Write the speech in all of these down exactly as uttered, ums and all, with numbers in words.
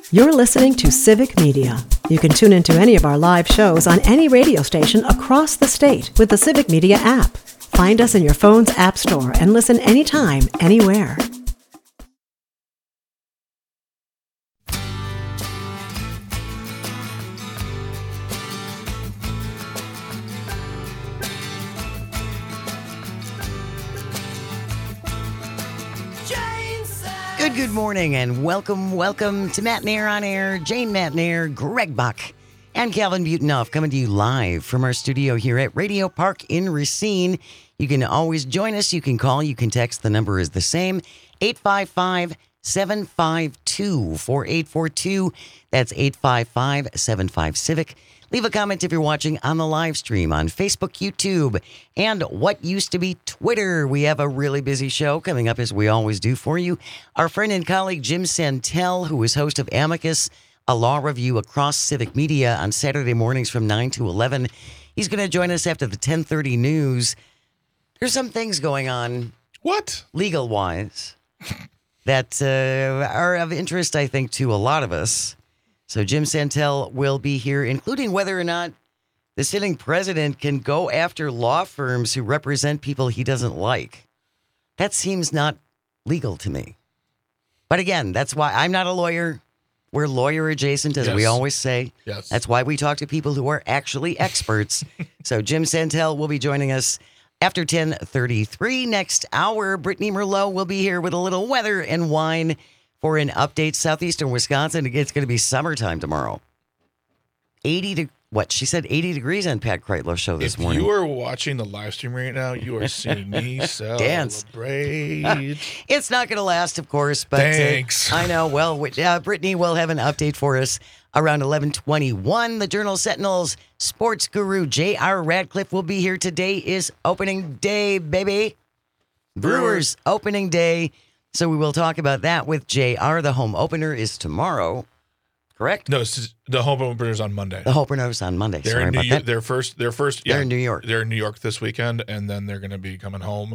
You're listening to Civic Media. You can tune into any of our live shows on any radio station across the state with the Civic Media app. Find us in your phone's app store and listen anytime, anywhere. Good, good morning, and welcome, welcome to Matt Nair on Air. Jane Matt Nair, Greg Buck, and Calvin Butonoff coming to you live from our studio here at Radio Park in Racine. You can always join us. You can call. You can text. The number is the same, eight five five, seven five two, four eight four two. That's eight five five, seven five, CIVIC. Leave a comment if you're watching on the live stream on Facebook, YouTube, and what used to be Twitter. We have a really busy show coming up, as we always do for you. Our friend and colleague Jim Santel, who is host of Amicus, a law review across Civic Media on Saturday mornings from nine to eleven. He's going to join us after the ten thirty news. There's some things going on. What? Legal-wise that uh, are of interest, I think, to a lot of us. So Jim Santel will be here, including whether or not the sitting president can go after law firms who represent people he doesn't like. That seems not legal to me. But again, that's why I'm not a lawyer. We're lawyer adjacent, as Yes. we always say. Yes. That's why we talk to people who are actually experts. So Jim Santel will be joining us after ten thirty-three. Next hour, Brittany Merlot will be here with a little weather and wine for an update. Southeastern Wisconsin, it's going to be summertime tomorrow. eighty to what? She said eighty degrees on Pat Kreitler's show this if morning. you are watching the live stream right now, you are seeing me Dance. celebrate. It's not going to last, of course, but uh, Thanks. I know. Well, we- uh, Brittany will have an update for us around eleven twenty-one. The Journal Sentinel's sports guru J R Radcliffe will be here. Today is opening day, baby. Brewers, Brewers. opening day. So we will talk about that with J R. The home opener is tomorrow, correct? No, it's just- the home openers on Monday. The home opener is on Monday. They're Sorry in New about York. that. They're first. They're first. Yeah, They're in New York. They're in New York this weekend, and then they're going to be coming home.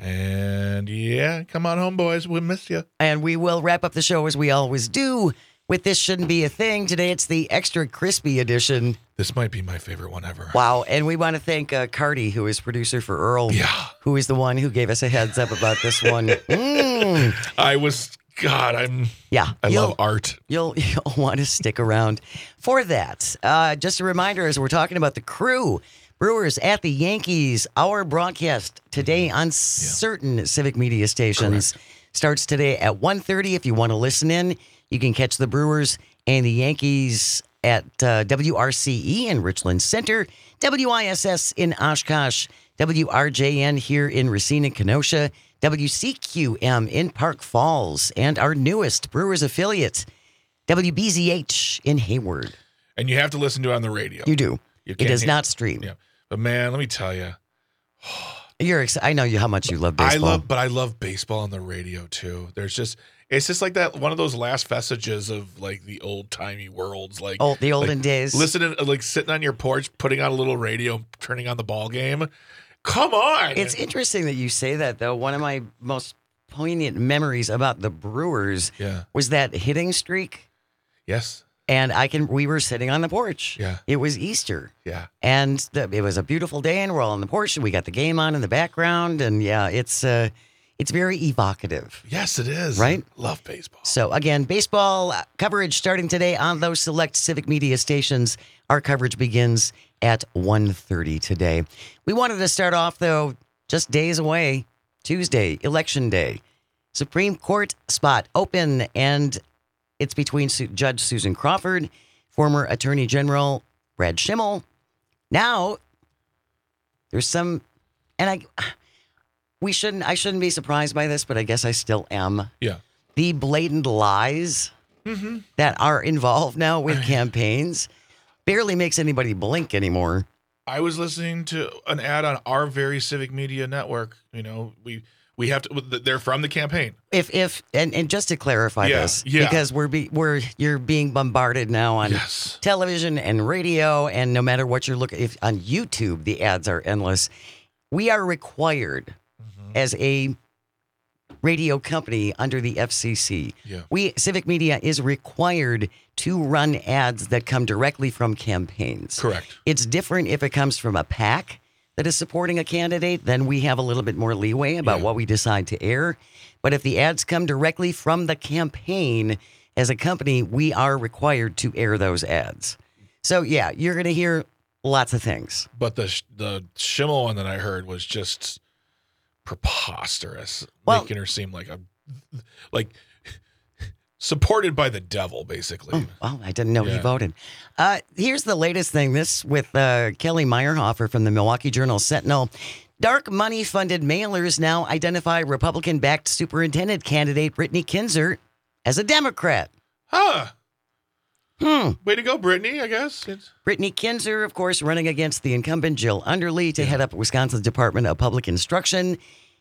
And yeah, come on home, boys. We missed you. And we will wrap up the show as we always do with This Shouldn't Be a Thing. Today it's the extra crispy edition. This might be my favorite one ever. Wow. And we want to thank uh, Cardi, who is producer for Earl, Yeah. who is the one who gave us a heads up about this one. Mm. I was. God, I'm. Yeah. I you'll- love art. You'll, you'll want to stick around for that. Uh, just a reminder, as we're talking about the crew, Brewers at the Yankees, our broadcast today on certain Civic Media stations starts today at one thirty. If you want to listen in, you can catch the Brewers and the Yankees at uh, W R C E in Richland Center, W I S S in Oshkosh, W R J N here in Racine and Kenosha, W C Q M in Park Falls, and our newest Brewers affiliate, W B Z H in Hayward. And you have to listen to it on the radio. You do. You It can't does hear- not stream. Yeah, but man, let me tell you, You're. Ex- I know you how much you love baseball. I love, but I love baseball on the radio too. There's just, it's just like that one of those last vestiges of like the old timey worlds, like Oh, the olden like, days. Listening, like sitting on your porch, putting on a little radio, turning on the ball game. Come on, It's interesting that you say that, though. One of my most poignant memories about the Brewers Yeah. was that hitting streak. Yes. And I can. We were sitting on the porch. Yeah. It was Easter. Yeah. And the, it was a beautiful day, and we're all on the porch, and we got the game on in the background, and yeah, it's uh, it's very evocative. Yes, it is. Right? Love baseball. So again, baseball coverage starting today on those select Civic Media stations. Our coverage begins at one thirty today. We wanted to start off, though, just days away, Tuesday, Election Day. Supreme Court spot open, and it's between Su- Judge Susan Crawford, former Attorney General Brad Schimmel. Now, there's some, and I, we shouldn't, I shouldn't be surprised by this, but I guess I still am. Yeah. The blatant lies Mm-hmm. that are involved now with campaigns barely makes anybody blink anymore. I was listening to an ad on our very Civic Media network. You know, we we have to. They're from the campaign. If if and, and just to clarify Yeah, this, yeah. because we're be, we're you're being bombarded now on Yes. television and radio, and no matter what you're looking, if on YouTube the ads are endless. We are required Mm-hmm. as a radio company under the F C C. Yeah. We, Civic Media, is required to run ads that come directly from campaigns. Correct. It's different if it comes from a PAC that is supporting a candidate, then we have a little bit more leeway about Yeah. what we decide to air. But if the ads come directly from the campaign, as a company, we are required to air those ads. So, yeah, you're going to hear lots of things. But the sh- the Schimmel one that I heard was just preposterous, Well- making her seem like a like supported by the devil, basically. Oh, I didn't know he Yeah. voted. Uh, here's the latest thing. This with uh, Kelly Meyerhofer from the Milwaukee Journal Sentinel. Dark money funded mailers now identify Republican-backed superintendent candidate Brittany Kinzer as a Democrat. Huh. Hmm. Way to go, Brittany, I guess. It's, Brittany Kinzer, of course, running against the incumbent Jill Underly to head up Wisconsin's Department of Public Instruction.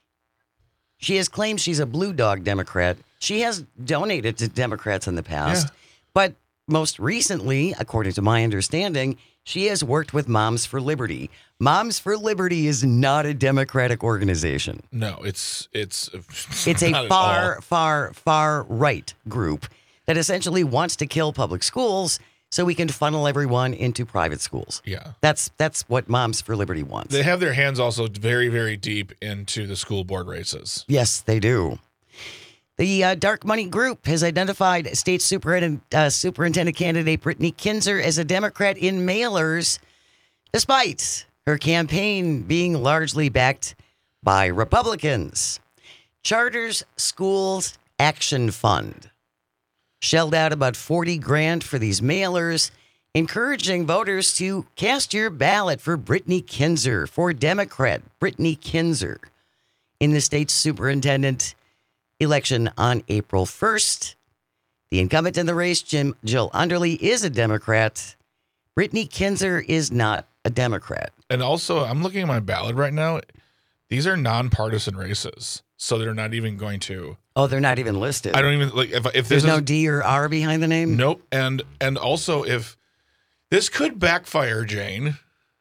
She has claimed she's a blue dog Democrat. She has donated to Democrats in the past. Yeah. But most recently, according to my understanding, she has worked with Moms for Liberty. Moms for Liberty is not a Democratic organization. no, it's it's It's not a at far, all. far, far right group that essentially wants to kill public schools so we can funnel everyone into private schools. Yeah. That's that's what Moms for Liberty wants. They have their hands also very, very deep into the school board races. Yes, they do. The uh, Dark Money Group has identified state superintendent, uh, superintendent candidate Brittany Kinzer as a Democrat in mailers, despite her campaign being largely backed by Republicans. Charters Schools Action Fund shelled out about forty grand for these mailers, encouraging voters to cast your ballot for Brittany Kinzer, for Democrat Brittany Kinzer, in the state's superintendent election on April first. The incumbent in the race, Jim Jill Underly, is a Democrat. Brittany Kinzer is not a Democrat. And also, I'm looking at my ballot right now. These are nonpartisan races, so they're not even going to. Oh, they're not even listed. I don't even like if if There's this no is D or R behind the name? nope. And and also if this could backfire, Jane.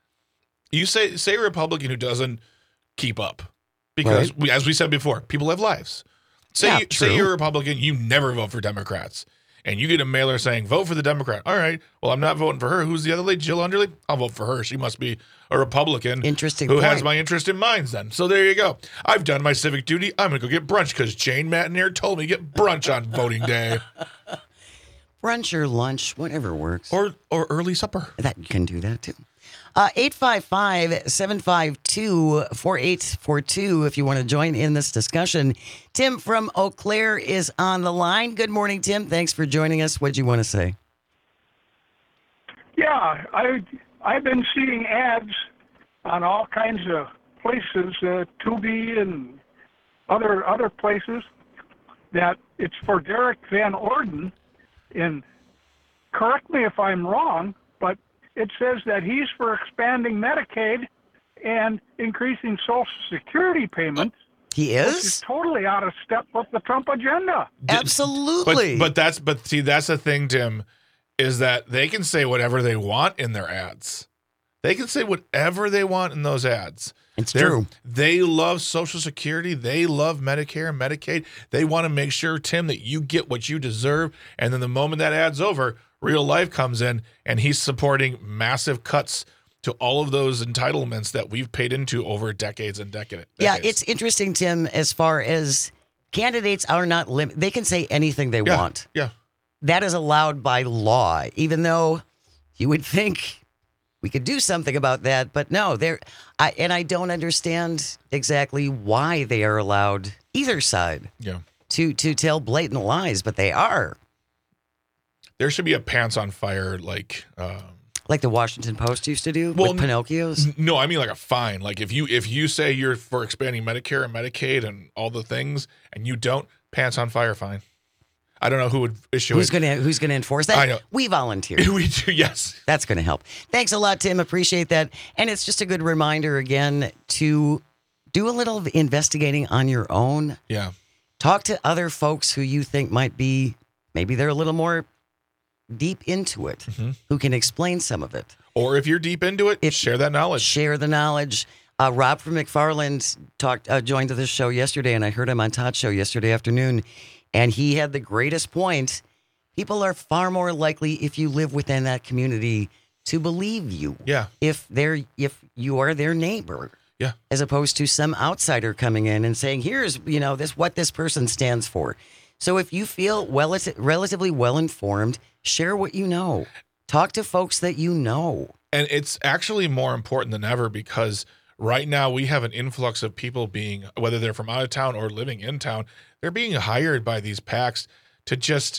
You say say a Republican who doesn't keep up because Right. we, as we said before, people have lives. Say Yeah, you, say true. you're a Republican, you never vote for Democrats, and you get a mailer saying vote for the Democrat. All right, well I'm not voting for her. Who's the other lady? Jill Underly. I'll vote for her. She must be a Republican. Interesting Who has point. my interest in mind? Then so there you go. I've done my civic duty. I'm gonna go get brunch because Jane Matinair told me to get brunch on voting day Brunch or lunch, whatever works. or or early supper. That you can do that too. Uh, eight five five, seven five two, four eight four two if you want to join in this discussion. Tim from Eau Claire is on the line. Good morning, Tim. Thanks for joining us. What do you want to say? Yeah, I I've been seeing ads on all kinds of places, uh, Tubi and other other places, that it's for Derek Van Orden. And correct me if I'm wrong, but it says that he's for expanding Medicaid and increasing Social Security payments, He which is is? totally out of step with the Trump agenda. Absolutely. But but that's but see that's the thing, Tim, is that they can say whatever they want in their ads. They can say whatever they want in those ads. It's They're- true. They love Social Security. They love Medicare and Medicaid. They want to make sure, Tim, that you get what you deserve. And then the moment that ad's over, real life comes in, and he's supporting massive cuts to all of those entitlements that we've paid into over decades and decades. Yeah, it's interesting, Tim, as far as candidates are not limited. They can say anything they yeah, want. Yeah. That is allowed by law, even though you would think we could do something about that. But no, they're, I, and I don't understand exactly why they are allowed, either side, Yeah. to, to tell blatant lies, but they are. There should be a pants on fire, like, um, Like the Washington Post used to do Well, with Pinocchios. no, I mean like a fine. Like if you if you say you're for expanding Medicare and Medicaid and all the things, and you don't, pants on fire fine. I don't know who would issue Who's it. gonna Who's gonna enforce that? I know. We volunteer. we do, yes. That's going to help. Thanks a lot, Tim. Appreciate that. And it's just a good reminder again to do a little investigating on your own. Yeah. Talk to other folks who you think might be, maybe they're a little more deep into it, Mm-hmm. who can explain some of it. Or if you're deep into it, If- share that knowledge. Share the knowledge. Uh, Rob from McFarland talked, uh, joined this show yesterday, and I heard him on Todd's show yesterday afternoon, and he had the greatest point. People are far more likely, if you live within that community, to believe you. Yeah. If they're if you are their neighbor. Yeah. As opposed to some outsider coming in and saying, "Here's you know this what this person stands for." So if you feel well, relatively well informed, share what you know. Talk to folks that you know. And it's actually more important than ever because right now we have an influx of people being, whether they're from out of town or living in town, they're being hired by these PACs to just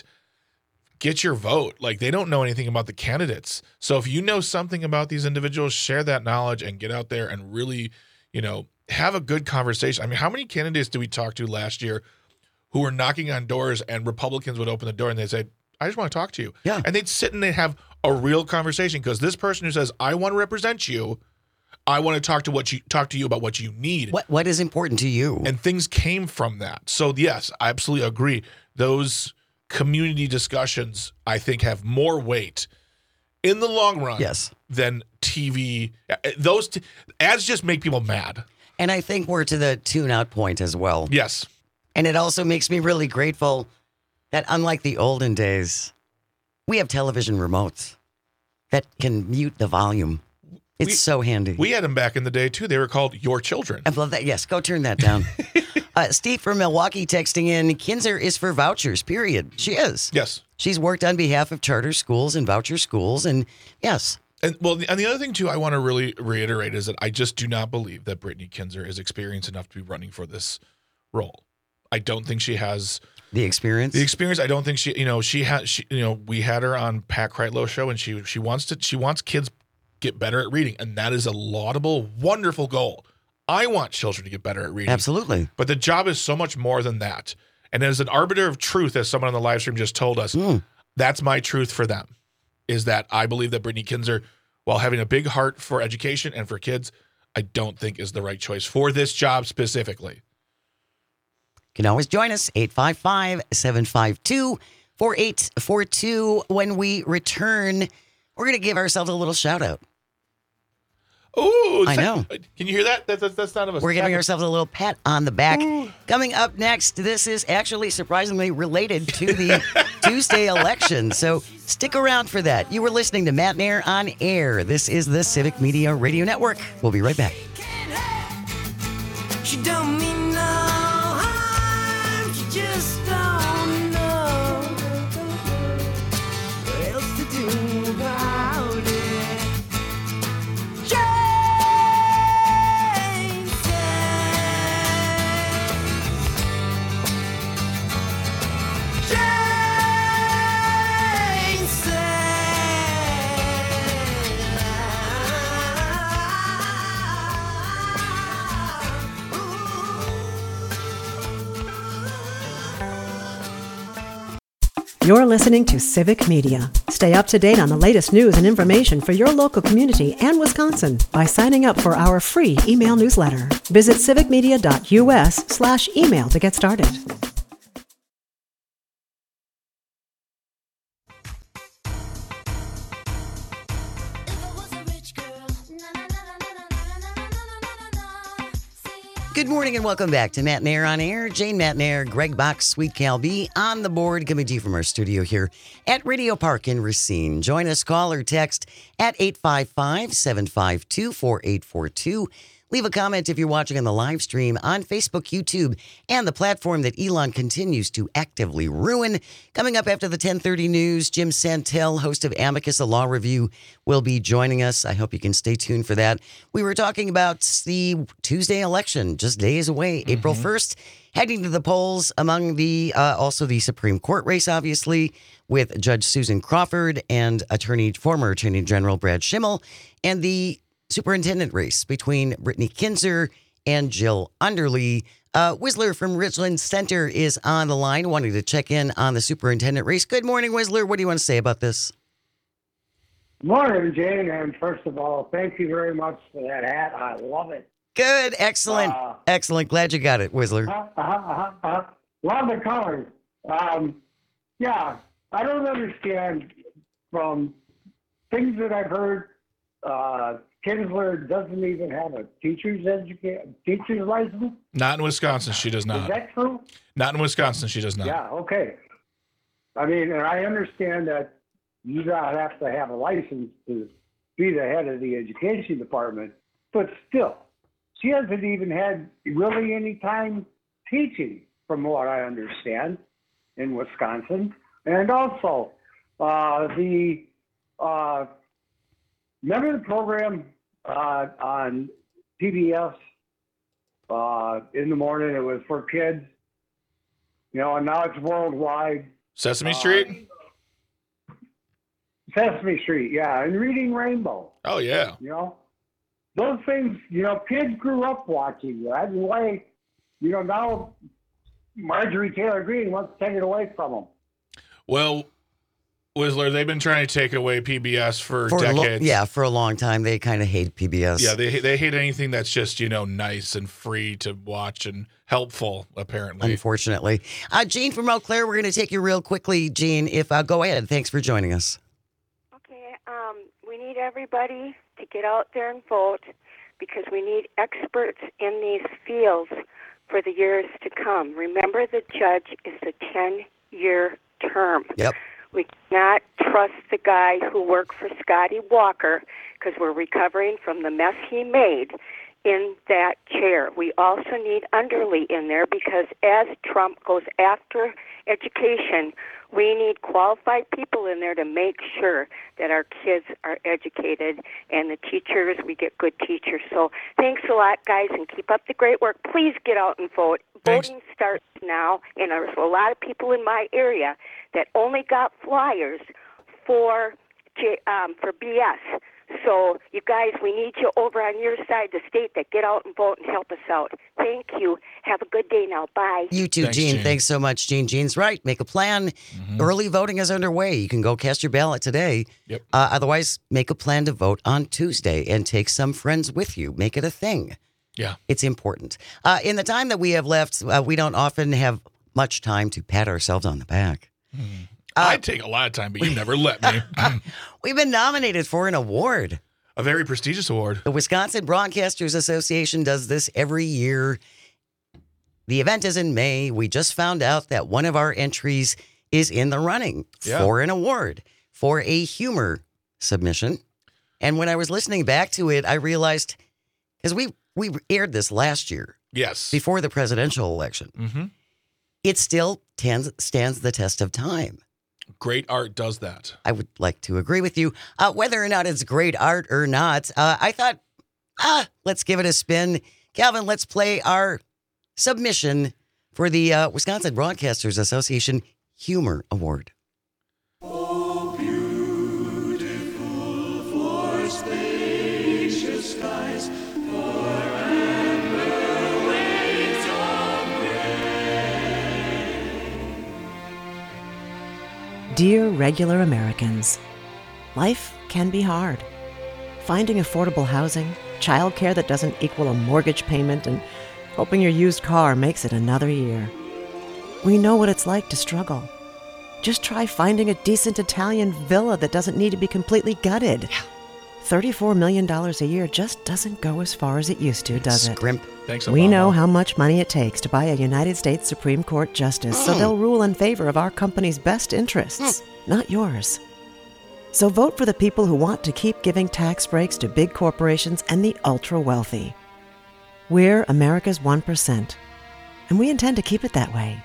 get your vote. Like, they don't know anything about the candidates. So if you know something about these individuals, share that knowledge and get out there and really, you know, have a good conversation. I mean, how many candidates did we talk to last year who were knocking on doors and Republicans would open the door and they'd say, I just want to talk to you. Yeah. And they'd sit and they'd have a real conversation because this person who says, I want to represent you, I want to talk to what you talk to you about what you need. What what is important to you? And things came from that. So yes, I absolutely agree. Those community discussions, I think, have more weight in the long run yes. than T V. Those t- ads just make people mad. And I think we're to the tune out point as well. Yes. And it also makes me really grateful that unlike the olden days, we have television remotes that can mute the volume. It's we, so handy. We had them back in the day, too. They were called Your Children. I love that. Yes, go turn that down. uh, Steve from Milwaukee texting in, Kinzer is for vouchers, period. She is. Yes. She's worked on behalf of charter schools and voucher schools, and yes. And well, the, and the other thing, too, I want to really reiterate is that I just do not believe that Brittany Kinzer is experienced enough to be running for this role. I don't think she has the experience. The experience. I don't think she, you know, she had, she, you know, we had her on Pat Kreitlow's show, and she she wants to, she wants kids get better at reading, and that is a laudable, wonderful goal. I want children to get better at reading. Absolutely. But the job is so much more than that. And as an arbiter of truth, as someone on the live stream just told us, mm. that's my truth for them, is that I believe that Brittany Kinzer, while having a big heart for education and for kids, I don't think is the right choice for this job specifically. You can always join us, eight five five, seven five two, four eight four two. When we return, we're going to give ourselves a little shout out. Oh, I know. Can you hear that? That, that that's not of us. We're giving ourselves a little pat on the back. Ooh. Coming up next, this is actually surprisingly related to the Tuesday election. So stick around for that. You were listening to Matt Nair on Air. This is the Civic Media Radio Network. We'll be right back. She don't mean no harm. She just don't know what else to do about it. Jane says, Jane You're listening to Civic Media. Stay up to date on the latest news and information for your local community and Wisconsin by signing up for our free email newsletter. Visit civicmedia.us slash email to get started. Good morning and welcome back to Matt Nair on Air. Jane Matt Nair, Greg Box, Sweet Cal B on the board, coming to you from our studio here at Radio Park in Racine. Join us, call or text at eight five five, seven five two, four eight four two. Leave a comment if you're watching on the live stream on Facebook, YouTube, and the platform that Elon continues to actively ruin. Coming up after the ten thirty news, Jim Santel, host of Amicus, a law review, will be joining us. I hope you can stay tuned for that. We were talking about the Tuesday election, just days away, mm-hmm. April first, heading to the polls among the, uh, also the Supreme Court race, obviously, with Judge Susan Crawford and Attorney, former Attorney General Brad Schimmel, and the superintendent race between Brittany Kinzer and Jill Underly. Uh, Whistler from Richland Center is on the line, wanting to check in on the superintendent race. Good morning, Whistler. What do you want to say about this? Morning, Jane. And first of all, thank you very much for that hat. I love it. Good. Excellent. Uh, Excellent. Glad you got it, Whistler. Uh, uh, uh, uh, love the colors. Um, yeah, I don't understand from things that I've heard, uh, Kinsler doesn't even have a teacher's educa- teacher's license? Not in Wisconsin, she does Is not. that true? Not in Wisconsin, she does not. Yeah, okay. I mean, and I understand that you don't have to have a license to be the head of the education department, but still, she hasn't even had really any time teaching, from what I understand, in Wisconsin. And also, uh, the uh, remember the program uh, on P B S uh, in the morning? It was for kids, you know, and now it's worldwide. Sesame Street? Uh, Sesame Street, yeah, and Reading Rainbow. Oh, yeah. You know, those things, you know, kids grew up watching that. And why, you know, now Marjorie Taylor Greene wants to take it away from them. Well, Whistler, they've been trying to take away P B S for, For a lo- decades. yeah, for a long time. They kind of hate P B S. Yeah, they they hate anything that's just, you know, nice and free to watch and helpful, apparently. Unfortunately. Uh, Gene from Eau Claire, we're going to take you real quickly, Gene. If uh, Go ahead. Thanks for joining us. Okay, um, we need everybody to get out there and vote because we need experts in these fields for the years to come. Remember, the judge is a ten-year term. Yep. We cannot trust the guy who worked for Scotty Walker because we're recovering from the mess he made in that chair. We also need Underly in there because as Trump goes after education, we need qualified people in there to make sure that our kids are educated and the teachers, we get good teachers. So thanks a lot, guys, and keep up the great work. Please get out and vote. Thanks. Voting starts now, and there's a lot of people in my area that only got flyers for J- um, for B S. So, you guys, we need you over on your side of the state that get out and vote and help us out. Thank you. Have a good day now. Bye. You too, Thanks, Gene. Gene. Thanks so much, Gene. Gene's right. Make a plan. Mm-hmm. Early voting is underway. You can go cast your ballot today. Yep. Uh, otherwise, make a plan to vote on Tuesday and take some friends with you. Make it a thing. Yeah. It's important. Uh, in the time that we have left, uh, we don't often have much time to pat ourselves on the back. Uh, I'd take a lot of time, but you never let me. We've been nominated for an award. A very prestigious award. The Wisconsin Broadcasters Association does this every year. The event is in May. We just found out that one of our entries is in the running Yeah. for an award for a humor submission. And when I was listening back to it, I realized, because we, we aired this last year Yes. before the presidential election, Mm-hmm. it still tends, stands the test of time. Great art does that. I would like to agree with you. Uh, whether or not it's great art or not, uh, I thought, ah, let's give it a spin. Calvin, let's play our submission for the uh, Wisconsin Broadcasters Association Humor Award. Dear regular Americans, life can be hard. Finding affordable housing, childcare that doesn't equal a mortgage payment, and hoping your used car makes it another year. We know what it's like to struggle. Just try finding a decent Italian villa that doesn't need to be completely gutted. thirty-four million dollars a year just doesn't go as far as it used to, does it? Scrimp. Thanks, We Obama. know how much money it takes to buy a United States Supreme Court justice, so they'll rule in favor of our company's best interests, not yours. So vote for the people who want to keep giving tax breaks to big corporations and the ultra-wealthy. We're America's one percent, and we intend to keep it that way.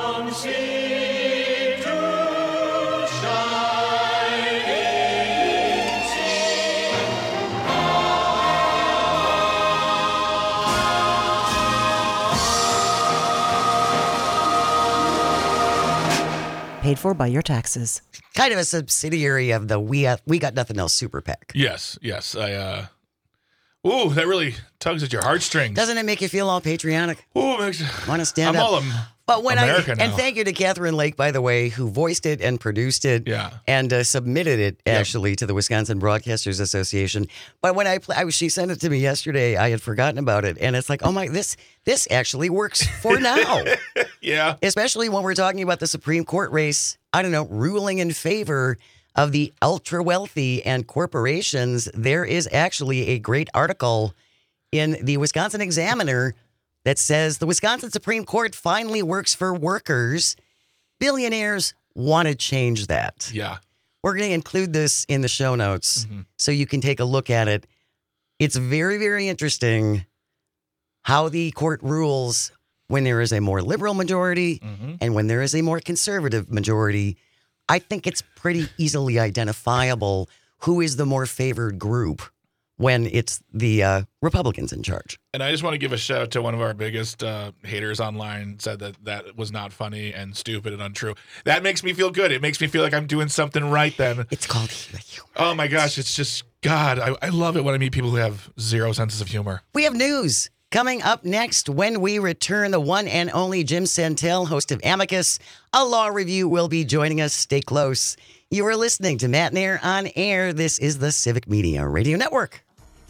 Paid for by your taxes. Kind of a subsidiary of the We, uh, we Got Nothing Else Super PAC. Yes, yes. I, uh, ooh, that really tugs at your heartstrings. Doesn't it make you feel all patriotic? Ooh, makes Want to stand I'm up? all um, But when America I now. and thank you to Catherine Lake, by the way, who voiced it and produced it, Yeah. and uh, submitted it actually to the Wisconsin Broadcasters Association. But when I, play, I was, she sent it to me yesterday. I had forgotten about it, and it's like, oh my, this this actually works for now, yeah. especially when we're talking about the Supreme Court race. I don't know, ruling in favor of the ultra wealthy and corporations, there is actually a great article in the Wisconsin Examiner that says the Wisconsin Supreme Court finally works for workers. Billionaires want to change that. Yeah. We're going to include this in the show notes Mm-hmm. so you can take a look at it. It's very, very interesting how the court rules when there is a more liberal majority Mm-hmm. and when there is a more conservative majority. I think it's pretty easily identifiable who is the more favored group when it's the uh, Republicans in charge. And I just want to give a shout out to one of our biggest uh, haters online, said that that was not funny and stupid and untrue. That makes me feel good. It makes me feel like I'm doing something right then. It's called humor. Oh my gosh, it's just, God, I, I love it when I meet people who have zero senses of humor. We have news coming up next when we return. The one and only Jim Santel, host of Amicus, a law review, will be joining us. Stay close. You are listening to Matt Nair on Air. This is the Civic Media Radio Network.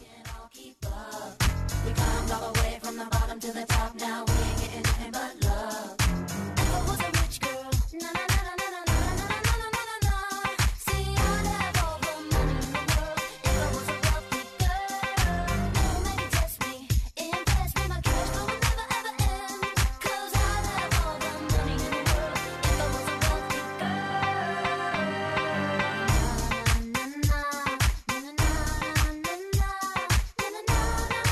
We climbed all the way from the bottom to the top. Now we ain't getting nothing but love. If I was a rich girl, na na na na na na na na na na na na. See, I'd have all the money in the world. If I was a wealthy girl, no man can test me, impress me. My cash flow would never ever end. 'Cause I'd have all the money in the world. If I was a wealthy girl. Na na na na na na na na na.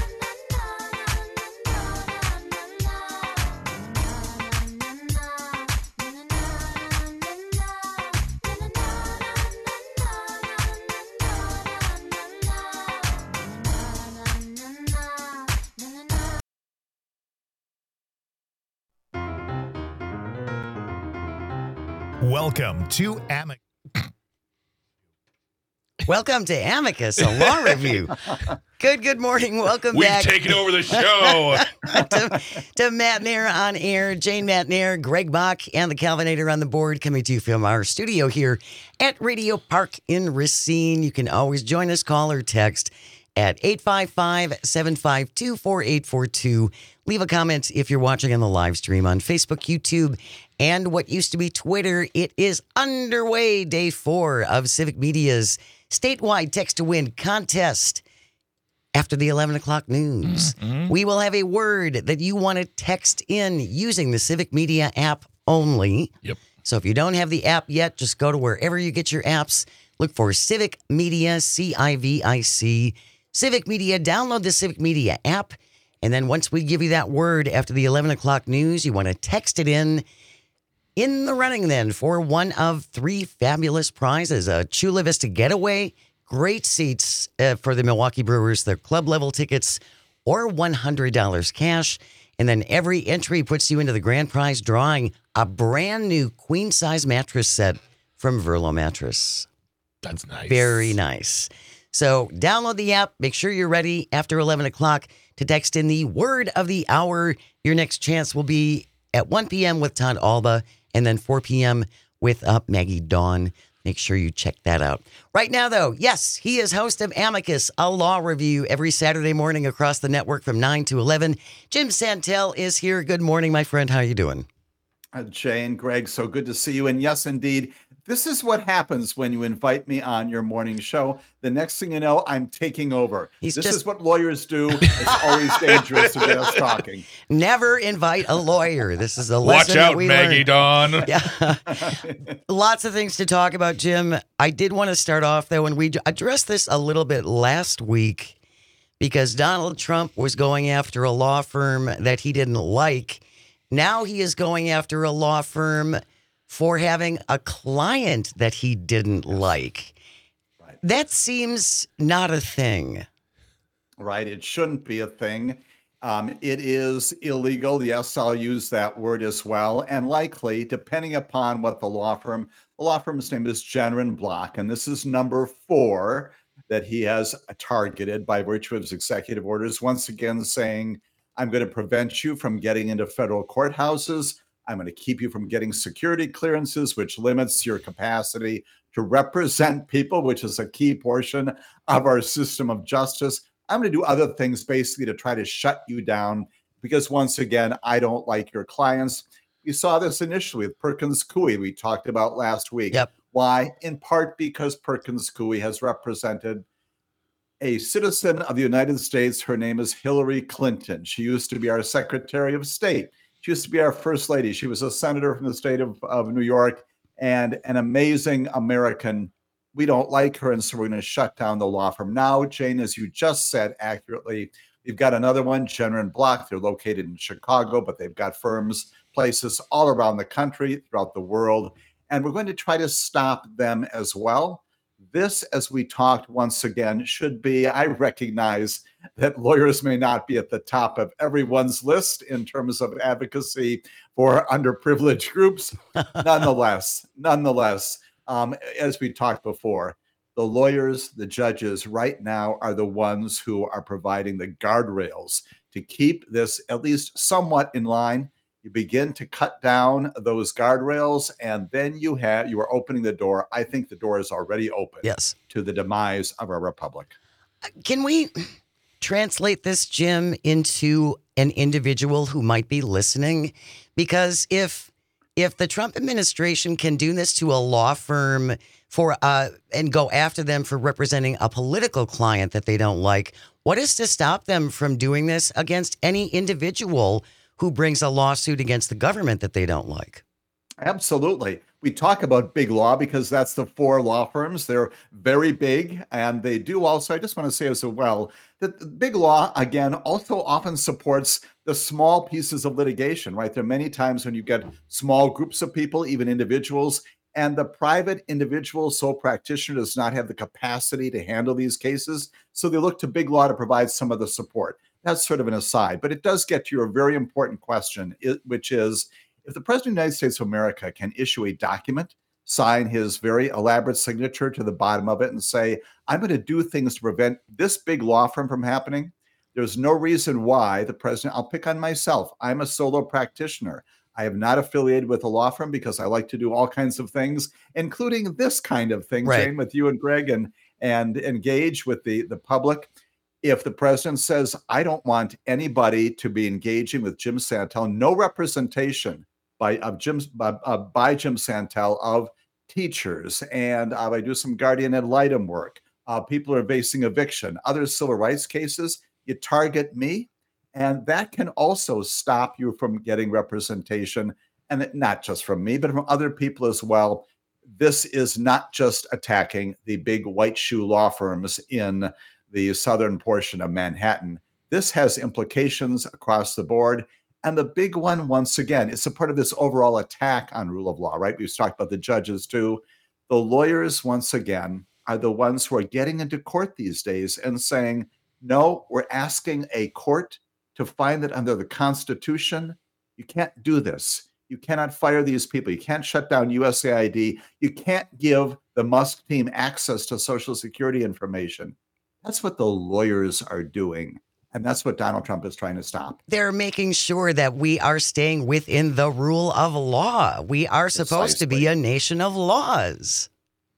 Welcome to Amicus. Welcome to Amicus, a law review. Good, good morning. Welcome We've back taken over the show. to, to Matt Nair on Air. Jane Matt Nair, Greg Bach, and the Calvinator on the board, coming to you from our studio here at Radio Park in Racine. You can always join us, call or text at eight five five, seven five two, four eight four two. Leave a comment if you're watching on the live stream on Facebook, YouTube, and what used to be Twitter. It is underway, day four of Civic Media's statewide text to win contest. After the eleven o'clock news, Mm-hmm. we will have a word that you want to text in using the Civic Media app only. Yep. So if you don't have the app yet, just go to wherever you get your apps. Look for Civic Media, C I V I C. Civic Media, download the Civic Media app. And then once we give you that word after the eleven o'clock news, you want to text it in. In the running then for one of three fabulous prizes, a Chula Vista getaway, great seats uh, for the Milwaukee Brewers, their club level tickets, or one hundred dollars cash. And then every entry puts you into the grand prize drawing, a brand new queen size mattress set from Verlo Mattress. That's nice. Very nice. So download the app. Make sure you're ready after eleven o'clock to text in the word of the hour. Your next chance will be at one p.m. with Todd Alba and then four p.m. with uh, Maggie Dawn. Make sure you check that out. Right now, though, yes, he is host of Amicus, a law review every Saturday morning across the network from nine to eleven. Jim Santel is here. Good morning, my friend. How are you doing? Uh, Jay and Greg, so good to see you. And yes, indeed, this is what happens when you invite me on your morning show. The next thing you know, I'm taking over. He's this just- is what lawyers do. It's always dangerous to get us talking. Never invite a lawyer. This is a Watch lesson that out, we Maggie learned. Dawn. Yeah. Lots of things to talk about, Jim. I did want to start off, though, and we addressed this a little bit last week because Donald Trump was going after a law firm that he didn't like. Now he is going after a law firm for having a client that he didn't like. Right. That seems not a thing. Right. It shouldn't be a thing. Um, it is illegal. Yes, I'll use that word as well. And likely, depending upon what the law firm, the law firm's name is Jenner and Block, and this is number four that he has targeted by virtue of his executive orders, once again saying, I'm going to prevent you from getting into federal courthouses. I'm going to keep you from getting security clearances, which limits your capacity to represent people, which is a key portion of our system of justice. I'm going to do other things basically to try to shut you down because, once again, I don't like your clients. We saw this initially with Perkins Coie we talked about last week. Yep. Why? In part because Perkins Coie has represented a citizen of the United States. Her name is Hillary Clinton. She used to be our Secretary of State. She used to be our First Lady. She was a senator from the state of, of New York and an amazing American. We don't like her, and so we're going to shut down the law firm. Now, Jane, as you just said accurately, we've got another one, Jenner and Block. They're located in Chicago, but they've got firms, places all around the country, throughout the world, and we're going to try to stop them as well. This, as we talked once again, should be, I recognize that lawyers may not be at the top of everyone's list in terms of advocacy for underprivileged groups. nonetheless, nonetheless, um, as we talked before, the lawyers, the judges right now are the ones who are providing the guardrails to keep this at least somewhat in line. You begin to cut down those guardrails, and then you have you are opening the door. I think the door is already open. Yes. To the demise of our republic. Can we translate this, Jim, into an individual who might be listening? Because if if the Trump administration can do this to a law firm for uh and go after them for representing a political client that they don't like, what is to stop them from doing this against any individual who brings a lawsuit against the government that they don't like? Absolutely. We talk about big law because that's the four law firms. They're very big, and they do also, I just want to say as well, that the big law, again, also often supports the small pieces of litigation, right? There are many times when you get small groups of people, even individuals, and the private individual sole practitioner does not have the capacity to handle these cases. So they look to big law to provide some of the support. That's sort of an aside, but it does get to your very important question, which is, if the President of the United States of America can issue a document, sign his very elaborate signature to the bottom of it and say, I'm going to do things to prevent this big law firm from happening, there's no reason why the president, I'll pick on myself. I'm a solo practitioner. I have not affiliated with a law firm because I like to do all kinds of things, including this kind of thing, Right. Jane, with you and Greg, and, and engage with the, the public. If the president says, I don't want anybody to be engaging with Jim Santel, no representation by of Jim by, uh, by Jim Santel of teachers, and uh, I do some guardian ad litem work. Uh, people are facing eviction, other civil rights cases. You target me, and that can also stop you from getting representation, and it, not just from me, but from other people as well. This is not just attacking the big white shoe law firms in the southern portion of Manhattan. This has implications across the board. And the big one, once again, it's a part of this overall attack on rule of law, right? We've talked about the judges too. The lawyers, once again, are the ones who are getting into court these days and saying, no, we're asking a court to find that under the Constitution, you can't do this. You cannot fire these people. You can't shut down U S A I D. You can't give the Musk team access to Social Security information. That's what the lawyers are doing. And that's what Donald Trump is trying to stop. They're making sure that we are staying within the rule of law. We are supposed to be Precisely. a nation of laws.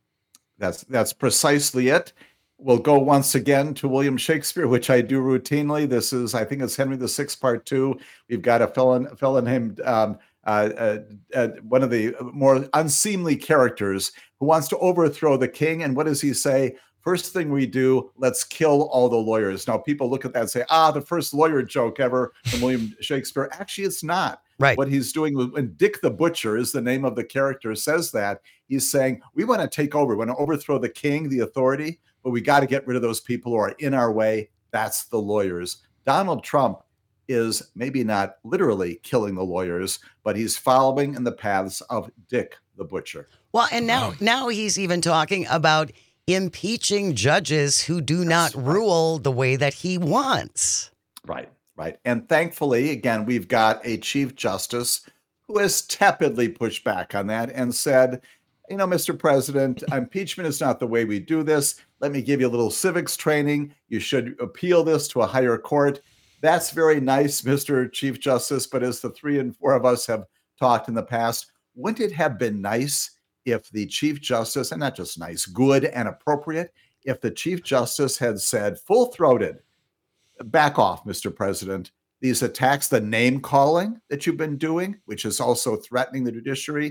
That's that's precisely it. We'll go once again to William Shakespeare, which I do routinely. This is, I think it's Henry the Sixth, Part Two. We've got a fellow, fellow named um, uh, uh, uh, one of the more unseemly characters who wants to overthrow the king. And what does he say? First thing we do, let's kill all the lawyers. Now, people look at that and say, ah, the first lawyer joke ever from William Shakespeare. Actually, it's not. Right. What he's doing, when Dick the Butcher is the name of the character, says that, he's saying, we want to take over, we want to overthrow the king, the authority, but we got to get rid of those people who are in our way. That's the lawyers. Donald Trump is maybe not literally killing the lawyers, but he's following in the paths of Dick the Butcher. Well, and now, Wow. now he's even talking about impeaching judges who do not rule the way that he wants. Right, right. And thankfully, again, we've got a Chief Justice who has tepidly pushed back on that and said, you know, Mister President, impeachment is not the way we do this. Let me give you a little civics training. You should appeal this to a higher court. That's very nice, Mister Chief Justice. But as the three and four of us have talked in the past, wouldn't it have been nice if the Chief Justice, and not just nice, good and appropriate, if the Chief Justice had said full-throated, back off, Mister President, these attacks, the name calling that you've been doing, which is also threatening the judiciary,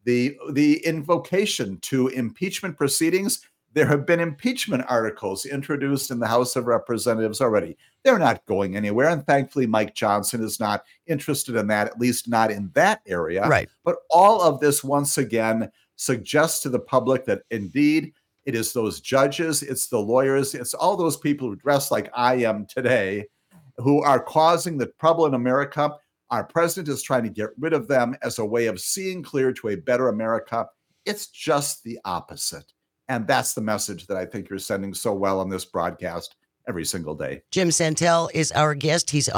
The, the invocation to impeachment proceedings, there have been impeachment articles introduced in the House of Representatives already. They're not going anywhere. And thankfully, Mike Johnson is not interested in that, at least not in that area. Right. But all of this, once again, suggests to the public that indeed it is those judges, it's the lawyers, it's all those people who dress like I am today who are causing the trouble in America. Our president is trying to get rid of them as a way of seeing clear to a better America. It's just the opposite. And that's the message that I think you're sending so well on this broadcast every single day. Jim Santel is our guest. He's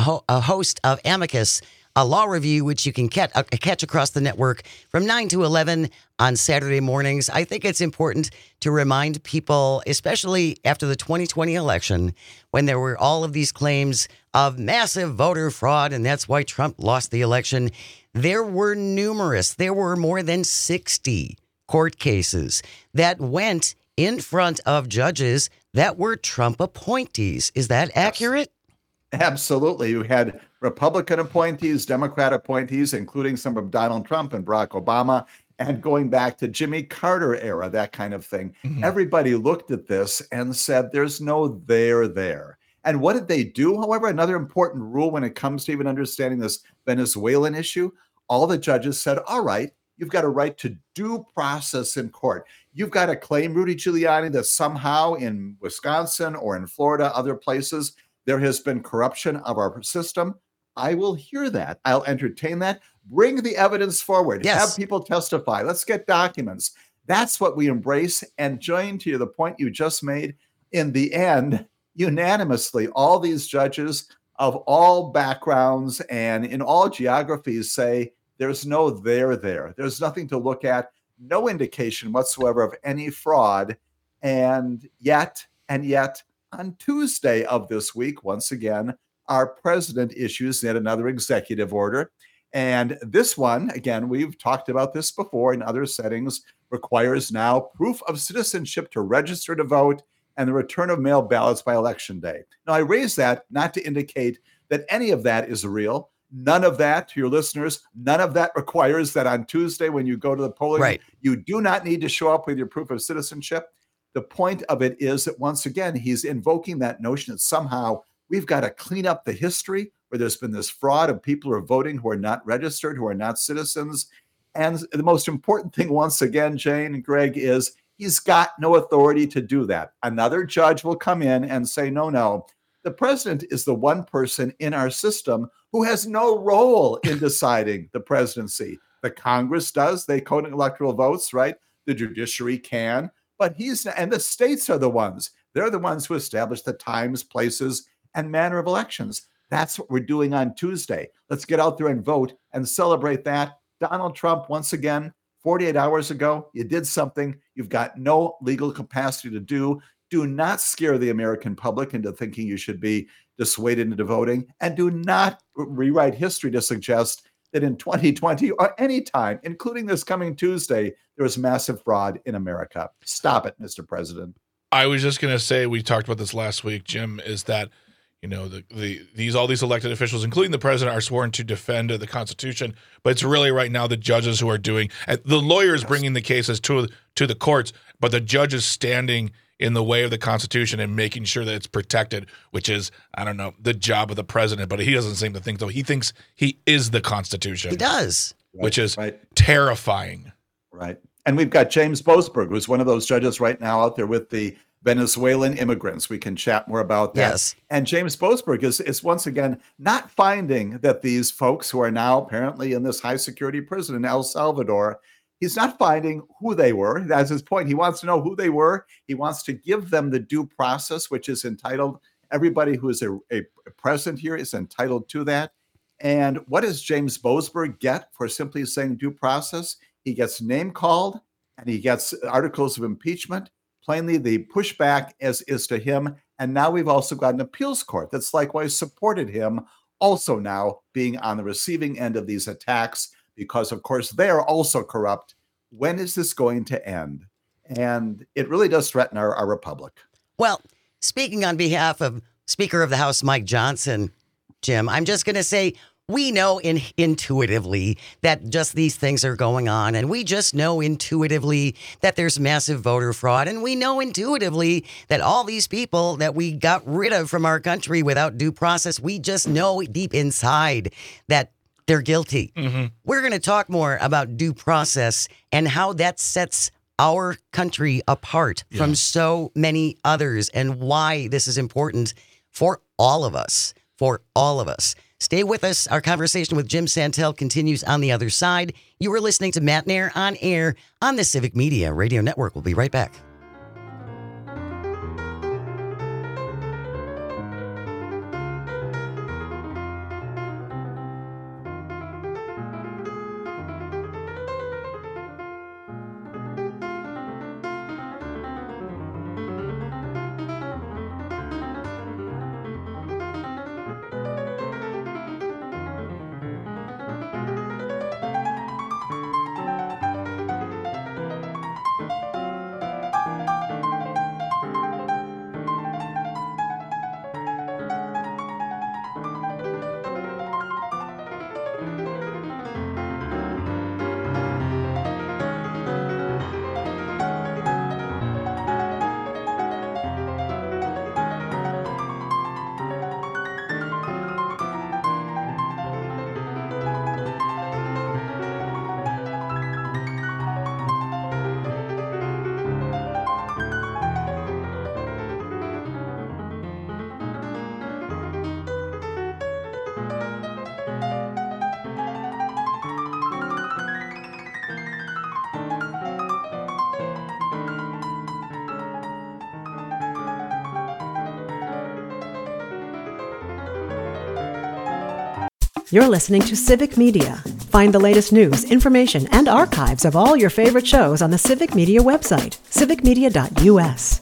a host of Amicus, a law review, which you can catch, uh, catch across the network from nine to eleven on Saturday mornings. I think it's important to remind people, especially after the twenty twenty election, when there were all of these claims of massive voter fraud, and that's why Trump lost the election. There were numerous, there were more than sixty court cases that went in front of judges that were Trump appointees. Is that accurate? Absolutely. You had Republican appointees, Democrat appointees, including some of Donald Trump and Barack Obama, and going back to Jimmy Carter era, that kind of thing. Mm-hmm. Everybody looked at this and said, there's no there there. And what did they do? However, another important rule when it comes to even understanding this Venezuelan issue, all the judges said, all right, you've got a right to due process in court. You've got to claim, Rudy Giuliani, that somehow in Wisconsin or in Florida, other places, there has been corruption of our system. I will hear that. I'll entertain that. Bring the evidence forward. Yes. Have people testify. Let's get documents. That's what we embrace. And join to the point you just made, in the end, unanimously, all these judges of all backgrounds and in all geographies say there's no there there. There's nothing to look at, no indication whatsoever of any fraud. And yet, and yet, on Tuesday of this week, once again, our president issues yet another executive order. And this one, again, we've talked about this before in other settings, requires now proof of citizenship to register to vote and the return of mail ballots by election day. Now, I raise that not to indicate that any of that is real. None of that, to your listeners, none of that requires that on Tuesday when you go to the polling, right, you do not need to show up with your proof of citizenship. The point of it is that, once again, he's invoking that notion that somehow we've got to clean up the history where there's been this fraud of people who are voting who are not registered, who are not citizens. And the most important thing, once again, Jane and Greg, is he's got no authority to do that. Another judge will come in and say, no, no, the president is the one person in our system who has no role in deciding the presidency. The Congress does. They code electoral votes, right? The judiciary can. But he's, and the states are the ones. They're the ones who establish the times, places, and manner of elections. That's what we're doing on Tuesday. Let's get out there and vote and celebrate that. Donald Trump, once again, forty-eight hours ago, you did something you've got no legal capacity to do. Do not scare the American public into thinking you should be dissuaded into voting. And do not rewrite history to suggest that in twenty twenty or any time, including this coming Tuesday, there was massive fraud in America. Stop it, Mister President. I was just going to say, we talked about this last week, Jim, is that, you know, the, the these all these elected officials, including the president, are sworn to defend the Constitution. But it's really right now the judges who are doing, the lawyers Yes. bringing the cases to to the courts, but the judges standing in the way of the Constitution and making sure that it's protected, which is, I don't know, the job of the president. But he doesn't seem to think so. He thinks he is the Constitution. He does. Which is right. terrifying. Right. And we've got James Boasberg, who's one of those judges right now out there with the Venezuelan immigrants. We can chat more about that. Yes. And James Boasberg is, is once again not finding that these folks who are now apparently in this high security prison in El Salvador, he's not finding who they were. That's his point. He wants to know who they were. He wants to give them the due process, which is entitled, everybody who is a, a present here is entitled to that. And what does James Boasberg get for simply saying due process? He gets name called and he gets articles of impeachment. Plainly, the pushback is, is to him. And now we've also got an appeals court that's likewise supported him, also now being on the receiving end of these attacks, because, of course, they're also corrupt. When is this going to end? And it really does threaten our, our republic. Well, speaking on behalf of Speaker of the House Mike Johnson, Jim, I'm just going to say we know in, intuitively that just these things are going on. And we just know intuitively that there's massive voter fraud. And we know intuitively that all these people that we got rid of from our country without due process, we just know deep inside that they're guilty. Mm-hmm. We're going to talk more about due process and how that sets our country apart Yeah. from so many others and why this is important for all of us, for all of us. Stay with us. Our conversation with Jim Santel continues on the other side. You are listening to Matt Nair on air on the Civic Media Radio Network. We'll be right back. You're listening to Civic Media. Find the latest news, information, and archives of all your favorite shows on the Civic Media website, civic media dot u s.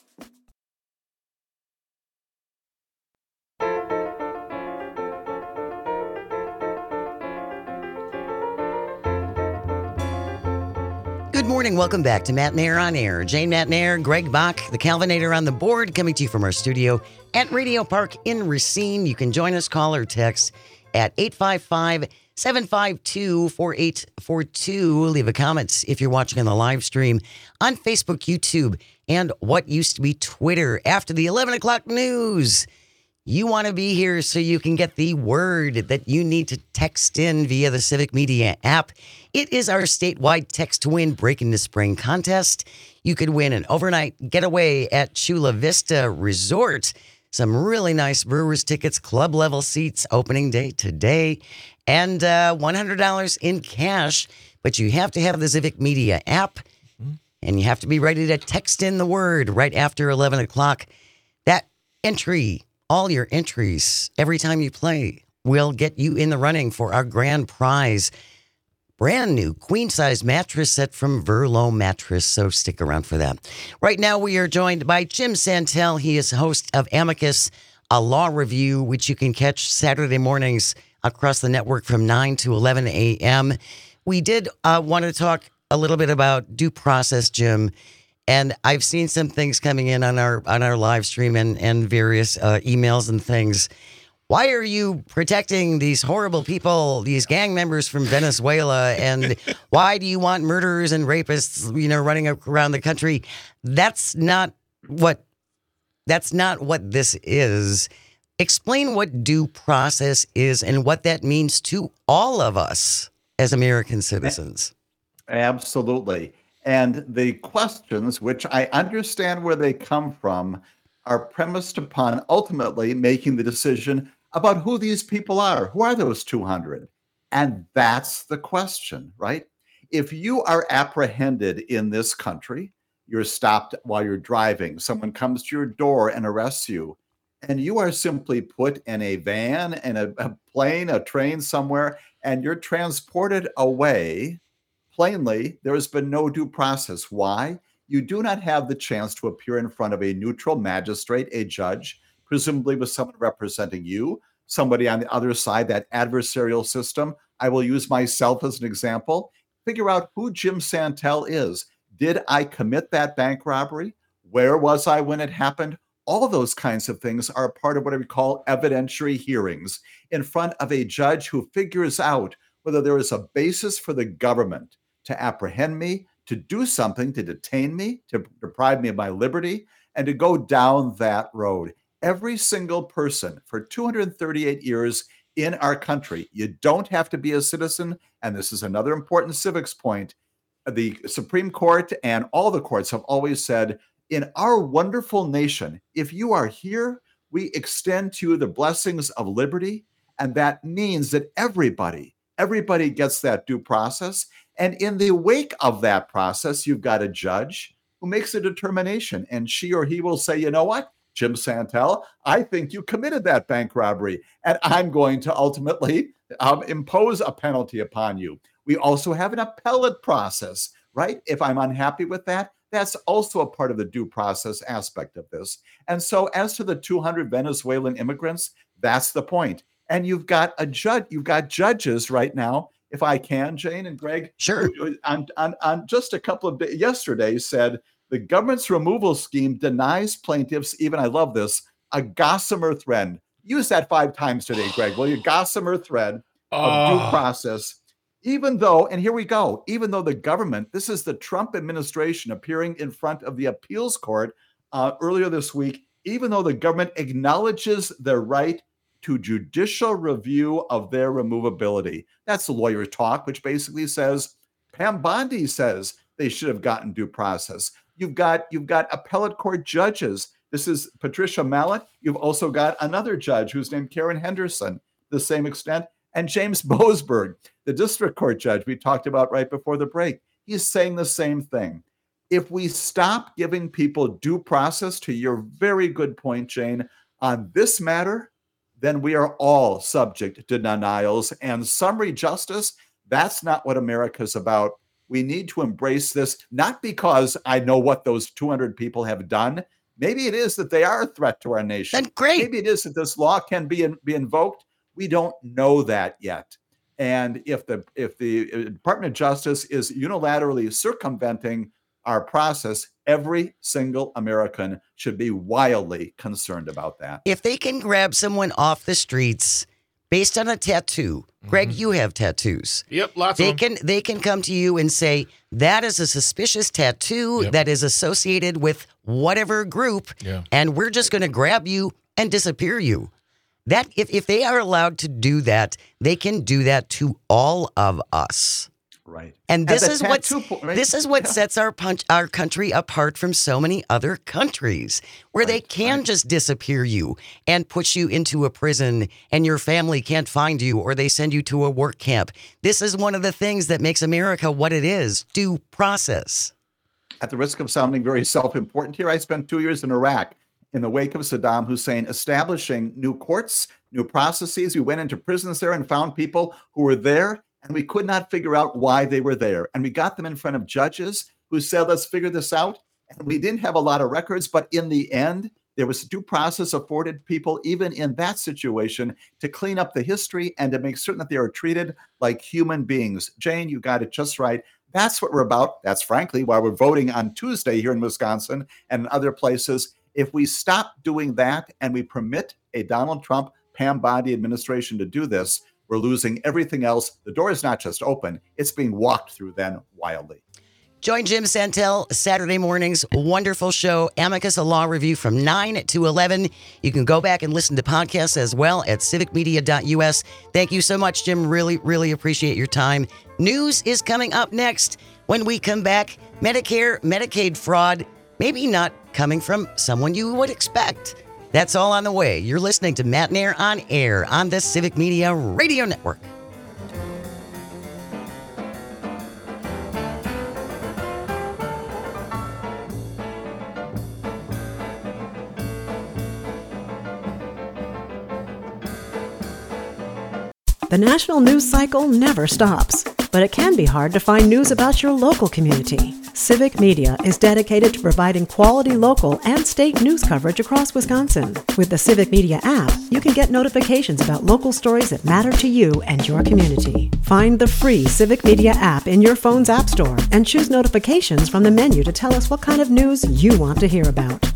Good morning. Welcome back to Matt Nair on air. Jane Matt Nair, Greg Bach, the Calvinator on the board, coming to you from our studio at Radio Park in Racine. You can join us, call or text at eight five five, seven five two, four eight four two. Leave a comment if you're watching on the live stream on Facebook, YouTube, and what used to be Twitter after the eleven o'clock news. You want to be here so you can get the word that you need to text in via the Civic Media app. It is our statewide text to win Break into Spring contest. You could win an overnight getaway at Chula Vista Resort. Some really nice Brewers tickets, club level seats, opening day today, and uh, one hundred dollars in cash. But you have to have the Civic Media app, and you have to be ready to text in the word right after eleven o'clock. That entry, all your entries, every time you play, will get you in the running for our grand prize. Brand new queen size mattress set from Verlo Mattress, so stick around for that. Right now, we are joined by Jim Santel. He is host of Amicus, a law review, which you can catch Saturday mornings across the network from nine to eleven a.m. We did uh, want to talk a little bit about due process, Jim, and I've seen some things coming in on our on our live stream and, and various uh, emails and things. Why are you protecting these horrible people, these gang members from Venezuela? And why do you want murderers and rapists, you know, running around the country? That's not what, that's not what this is. Explain what due process is and what that means to all of us as American citizens. Absolutely. And the questions, which I understand where they come from, are premised upon ultimately making the decision about who these people are. Who are those two hundred? And that's the question, right? If you are apprehended in this country, you're stopped while you're driving, someone comes to your door and arrests you, and you are simply put in a van, in a, a plane, a train somewhere, and you're transported away, plainly, there has been no due process. Why? You do not have the chance to appear in front of a neutral magistrate, a judge, presumably with someone representing you, somebody on the other side, that adversarial system. I will use myself as an example. Figure out who Jim Santel is. Did I commit that bank robbery? Where was I when it happened? all those kinds of things are a part of what we call evidentiary hearings in front of a judge who figures out whether there is a basis for the government to apprehend me, to do something, to detain me, to deprive me of my liberty, and to go down that road. Every single person for two hundred thirty-eight years in our country, you don't have to be a citizen, and this is another important civics point. The Supreme Court and all the courts have always said, in our wonderful nation, if you are here, we extend to you the blessings of liberty, and that means that everybody, everybody gets that due process. And in the wake of that process, you've got a judge who makes a determination, and she or he will say, you know what, Jim Santel, I think you committed that bank robbery, and I'm going to ultimately um, impose a penalty upon you. We also have an appellate process, right? If I'm unhappy with that, that's also a part of the due process aspect of this. And so as to the two hundred Venezuelan immigrants, that's the point. And you've got a judge, you've got judges right now, if I can, Jane and Greg. Sure. On, on, on just a couple of days, yesterday said, the government's removal scheme denies plaintiffs, even I love this, a gossamer thread. Use that five times today, Greg, will you? Gossamer thread of Oh. due process. Even though, and here we go, even though the government, this is the Trump administration appearing in front of the appeals court uh, earlier this week, even though the government acknowledges their right to judicial review of their removability. That's lawyer talk, which basically says, Pam Bondi says they should have gotten due process. You've got, you've got appellate court judges. This is Patricia Mallet. You've also got another judge who's named Karen Henderson, to the same extent. And James Boasberg, the district court judge we talked about right before the break, he's saying the same thing. If we stop giving people due process, to your very good point, Jane, on this matter, then we are all subject to denials and summary justice. That's not what America's about. We need to embrace this, not because I know what those two hundred people have done. Maybe it is that they are a threat to our nation. Then great. Maybe it is that this law can be, in, be invoked. We don't know that yet. And if the if the Department of Justice is unilaterally circumventing our process, every single American should be wildly concerned about that. If they can grab someone off the streets based on a tattoo, Greg, you have tattoos. Yep, lots They of them. can they can come to you and say that is a suspicious tattoo Yep. that is associated with whatever group, Yeah. and we're just going to grab you and disappear you. That if, if they are allowed to do that, they can do that to all of us. Right. And this the is what tattoo po- right? this is what Yeah. sets our punch, our country apart from so many other countries, where they Right, can right. just disappear you and put you into a prison, and your family can't find you, or they send you to a work camp. This is one of the things that makes America what it is: due process. At the risk of sounding very self-important here, I spent two years in Iraq in the wake of Saddam Hussein, establishing new courts, new processes. We went into prisons there and found people who were there, and we could not figure out why they were there. And we got them in front of judges who said, let's figure this out. And we didn't have a lot of records, but in the end, there was due process afforded people, even in that situation, to clean up the history and to make certain that they are treated like human beings. Jane, you got it just right. That's what we're about. That's frankly why we're voting on Tuesday here in Wisconsin and other places. If we stop doing that and we permit a Donald Trump, Pam Bondi administration to do this, we're losing everything else. The door is not just open, it's being walked through then wildly. Join Jim Santel Saturday mornings. Wonderful show. Amicus, a law review from nine to eleven. You can go back and listen to podcasts as well at civic media dot u s. Thank you so much, Jim. Really, really appreciate your time. News is coming up next. When we come back, Medicare, Medicaid fraud, maybe not coming from someone you would expect. That's all on the way. You're listening to Matt Nair on Air on the Civic Media Radio Network. The national news cycle never stops, but it can be hard to find news about your local community. Civic Media is dedicated to providing quality local and state news coverage across Wisconsin. With the Civic Media app, you can get notifications about local stories that matter to you and your community. Find the free Civic Media app in your phone's app store and choose notifications from the menu to tell us what kind of news you want to hear about.